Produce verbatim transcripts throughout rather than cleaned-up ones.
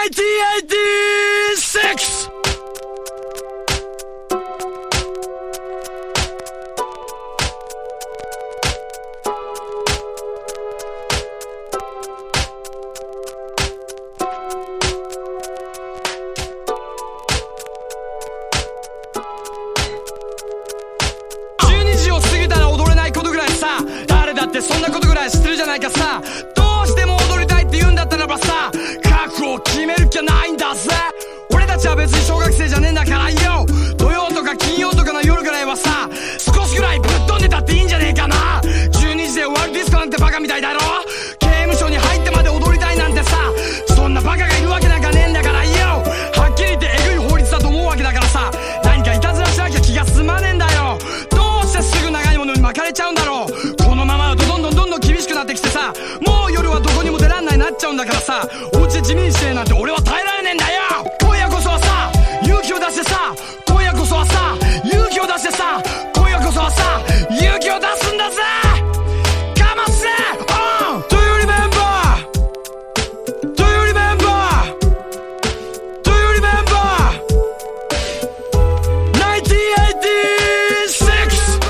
ナインティーエイティーシックスそんなことぐらい知ってるじゃないかさ。どうしても踊りたいって言うんだったらばさ、覚悟を決める気はないんだぜ。俺たちは別に小学生じゃねえんだからよ。土曜とか金曜とかの夜ぐらいはさ、少しぐらいぶっ飛んでたっていいんじゃねえかな。じゅうにじで終わるディスコなんてバカみたいだろ。刑務所に入ってまで踊りたいなんてさ、そんなバカがいるわけなんかねえんだからよ。はっきり言ってエグい法律だと思うわけだからさ、何かいたずらしなきゃ気が済まねえんだよ。どうしてすぐ長いものに巻かれちゃうんだろう。このままだとどんどんどんどん厳しくなってきてさ、もう夜はどこにも出らんないなっちゃうんだからさ、お家で地味にしてえなんて俺は耐えられねえんだよ。今夜こそはさ、勇気を出してさ、今夜こそはさ、勇気を出してさ、今夜こそはさ、勇気を出すんだぜ。かませ、うん。Do you remember? Do you remember? Do you remember? ナインティーエイティーシックス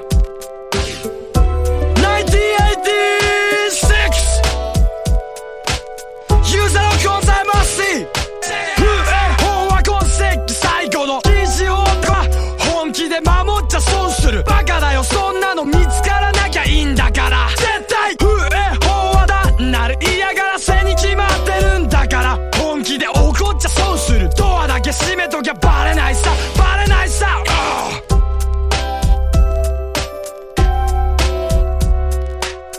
守っちゃ損するバカだよ。そんなの見つからなきゃいいんだから。絶対不衛法は単なる嫌がらせに決まってるんだから。本気で怒っちゃ損する。ドアだけ閉めときゃバレないさ。